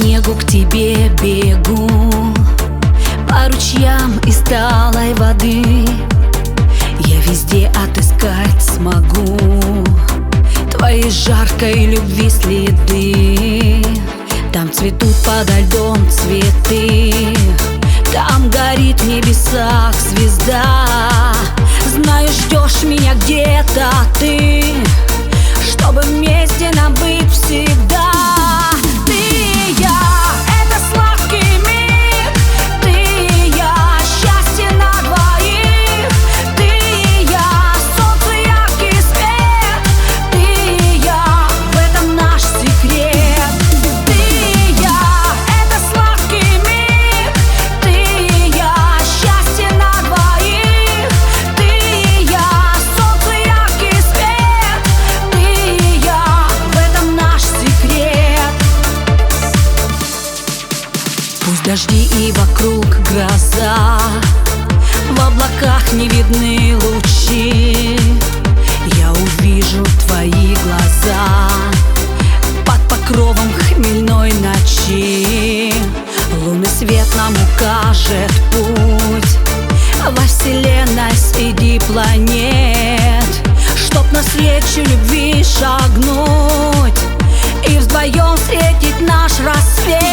снегу к тебе бегу, по ручьям из талой воды я везде отыскать смогу твоей жаркой любви следы. Там цветут подо льдом цветы, там горит в небесах звезда. Знаю, ждешь меня где-то ты, чтобы вместе нам быть всегда. Ты и я — это сладкий миг, ты и я — счастье на двоих. Ты и я — солнце, яркий свет, ты и я — в этом наш секрет. Ты и я — это сладкий миг, ты и я — счастье на двоих. Ты и я — солнце, яркий свет, ты и я — в этом наш секрет. Пусть дожди и вокруг гроза, в облаках не видны лучи, я увижу твои глаза под покровом хмельной ночи. Лунный свет нам укажет путь во вселенной среди планет, чтоб навстречу любви шагнуть и вдвоем встретить наш рассвет.